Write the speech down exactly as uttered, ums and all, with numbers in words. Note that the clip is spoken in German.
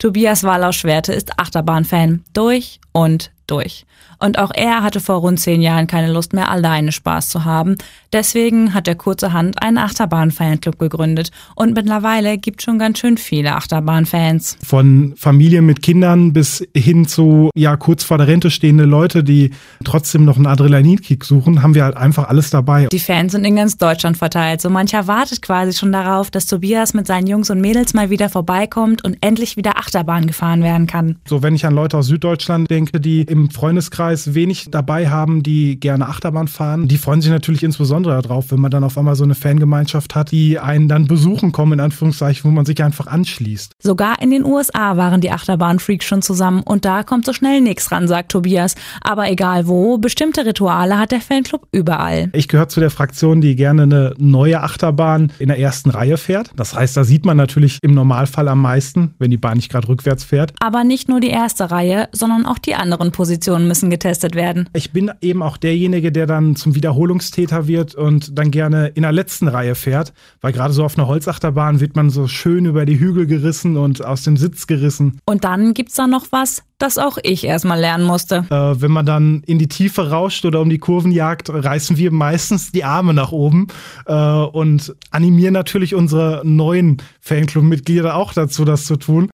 Tobias Wahlausch-Schwerte ist Achterbahnfan. Durch und durch. Und auch er hatte vor rund zehn Jahren keine Lust mehr, alleine Spaß zu haben. Deswegen hat er kurzerhand einen Achterbahn-Fanclub gegründet. Und mittlerweile gibt schon ganz schön viele Achterbahnfans. Von Familien mit Kindern bis hin zu ja kurz vor der Rente stehende Leute, die trotzdem noch einen Adrenalinkick suchen, haben wir halt einfach alles dabei. Die Fans sind in ganz Deutschland verteilt. So mancher wartet quasi schon darauf, dass Tobias mit seinen Jungs und Mädels mal wieder vorbeikommt und endlich wieder Achterbahn gefahren werden kann. So, wenn ich an Leute aus Süddeutschland denke, die im Freundeskreis wenig dabei haben, die gerne Achterbahn fahren, die freuen sich natürlich insbesondere darauf, wenn man dann auf einmal so eine Fangemeinschaft hat, die einen dann besuchen kommen, in Anführungszeichen, wo man sich einfach anschließt. Sogar in den U S A waren die Achterbahn-Freaks schon zusammen und da kommt so schnell nichts ran, sagt Tobias. Aber egal wo, bestimmte Rituale hat der Fanclub überall. Ich gehöre zu der Fraktion, die gerne eine neue Achterbahn in der ersten Reihe fährt. Das heißt, da sieht man natürlich im Normalfall am meisten, wenn die Bahn nicht gerade rückwärts fährt. Aber nicht nur die erste Reihe, sondern auch die anderen Positionen müssen getestet werden. Ich bin eben auch derjenige, der dann zum Wiederholungstäter wird und dann gerne in der letzten Reihe fährt, weil gerade so auf einer Holzachterbahn wird man so schön über die Hügel gerissen und aus dem Sitz gerissen. Und dann gibt's da noch was, das auch ich erstmal lernen musste. Äh, wenn man dann in die Tiefe rauscht oder um die Kurven jagt, reißen wir meistens die Arme nach oben äh, und animieren natürlich unsere neuen Fanclub-Mitglieder auch dazu, das zu tun.